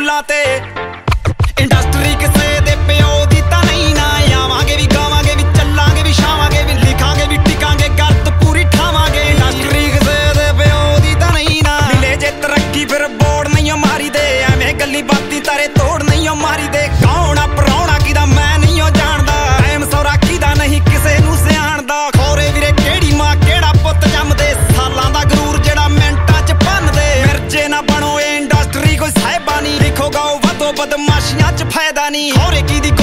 ਸਕੂਲਾਂ ਤੇ ਇੰਡਸਟਰੀ ਕਿਸੇ ਦੇ ਪਿਓ ਦੀ ਤਾਂ ਨਹੀਂ ਨਾ ਆਵਾਂਗੇ ਵੀ ਗਾਵਾਂਗੇ ਵੀ ਚੱਲਾਂਗੇ ਵੀ ਛਾਵਾਂਗੇ ਵੀ ਲਿਖਾਂਗੇ ਵੀ ਟਿਕਾਂਗੇ ਗਲਤ ਪੂਰੀ ਠਾਵਾਂਗੇ ਇੰਡਸਟਰੀ ਕਿਸੇ ਦੇ ਪਿਓ ਦੀ ਤਾਂ ਨਹੀਂ ਨਾ ਮਿਲੇ ਜੇ ਤਰੱਕੀ ਫਿਰ ਬੋੜ ਨਹੀਂ ਮਾਰੀ ਦੇ ਐਵੇਂ ਗੱਲੀ ਬਾਤੀ ਤਾਰੇ ਤੋੜ ਨਹੀਂ ਮਾਰੀ ਦੇ ਕੌਣ ਆ ਪ੍ਰਾਹੁਣਾ ਕਿਦਾ ਮੈਂ ਨਹੀਂ ਜਾਣਦਾ ਟਾਈਮ ਸੌਰਾ ਕਿਦਾ ਨਹੀਂ ਕਿਸੇ ਨੂੰ ਸਿਆਣਦਾ ਖੋਰੇ ਵੀਰੇ ਕਿਹੜੀ ਮਾਂ ਕਿਹੜਾ ਪੁੱਤ ਜੰਮਦੇ ਸਾਲਾਂ ਦਾ ਗਰੂਰ ਜਿਹੜਾ ਮਿੰਟਾਂ 'ਚ ਭੰਨਦੇ ਮਿਰਜੇ ਨਾ ਬਣੋ ਇਹ ਇੰਡਸਟਰੀ ਕੋਈ ਸਾਹਿਬਾ ਨਹੀਂ ਲਿਖੋ ਗਾਓ ਵਧੋ ਬਦਮਾਸ਼ੀਆਂ 'ਚ ਫਾਇਦਾ ਨਹੀਂ ਖੋਰੇ ਕੀ ਦੀ